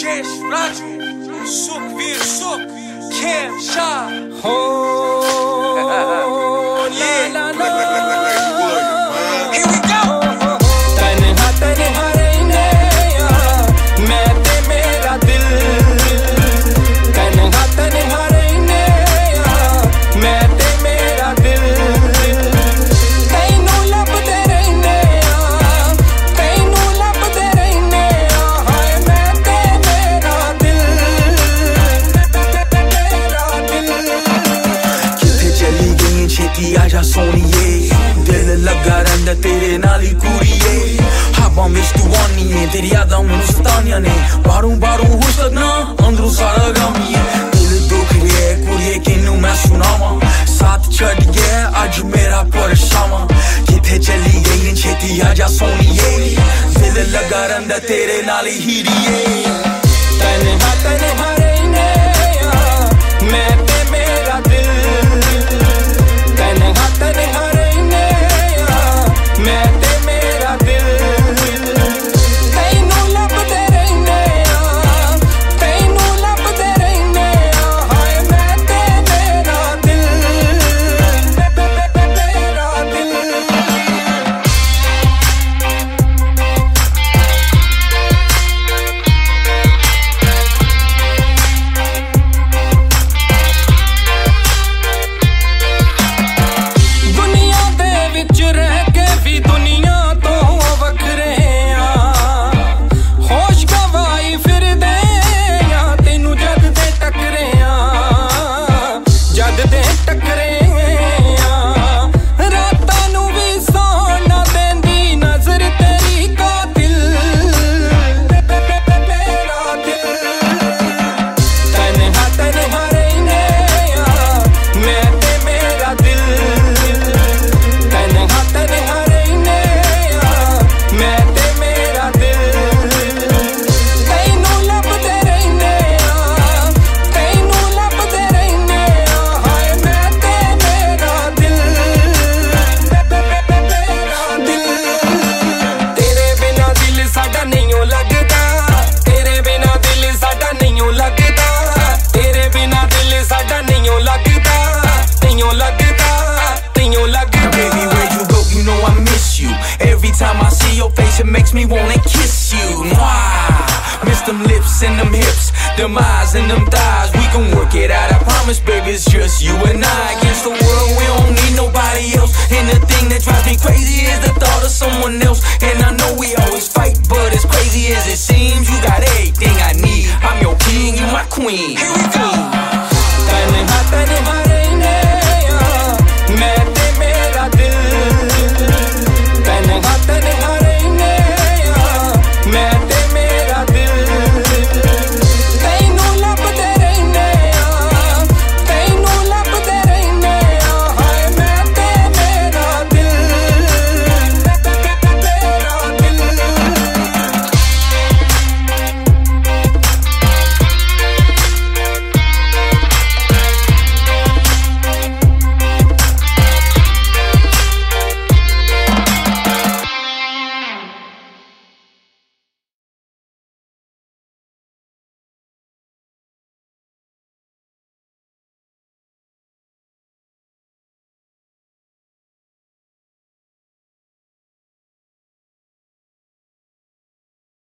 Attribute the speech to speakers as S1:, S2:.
S1: Cash, Raju, Suk, Veer, Suk, Cam, Shah. Yeah. Here we go.
S2: तन्हा तन्हा रहने मैं ते मेरा दिल तन्हा तन्हा रहने मैं ते मेरा दिल तैनू लभदे रहने तैनू लभदे रहने हाय मैं ते मेरा दिल
S3: किथे चली गई छेती आजा सोनिए दिल लगा रंदा तेरे नाल ही कुड़िए हवा विच तू आनी है तेरी यादां मैनू सतानियां ने बाहरों बाहरों हुश लगना अंदरों सारा गमी है दिल दुख रिया कुड़िए किनू मैं सुनावां साथ छड़ गया अज मेरा परछावां किथे चली गई छेती आजा सोनिए दिल लगा रंदा तेरे नाल ही हीरिए
S2: तन्हा तन्हा रहने मैं ते मेरा दिल तन्हा तन्हा रहने मैं ते मेरा दिल तैनू लभदे रहने तैनू लभदे रहने हाय मैं ते मेरा दिल मेरा दिल दुनिया दे विच रह के भी दुनिया तो वखरे आ होश गवाई फिरदे आ तैनू जद दे टकरे आ रातां नू भी सौण ना देंदी नजर तेरी कातिल मेरा दिल तन्हा तन्हा रहने मैं ते मेरा दिल तन्हा तन्हा रहने मैं ते मेरा दिल तैनू लभदे रहने तैनू लभदे रहने हाय मैं ते मेरा दिल तेरे बिना दिल साडा नहीं लगदा तेरे बिना दिल साडा नहीं लगदा तेरे बिना दिल साडा नहीं लगदा नहीं लगदा नहीं लगदा
S3: Baby, where you go, you know I miss you. Every time I see your face, it makes me wanna kiss you. Mwah! Miss them lips and them hips, them eyes and them thighs. We can work it out, I promise, baby. It's just you and I against the world. We don't need nobody else. And the thing that drives me crazy is the thought of someone else. And I know we always fight, but as crazy as it seems, you got everything I need. I'm your king, you my queen.
S1: Here we go.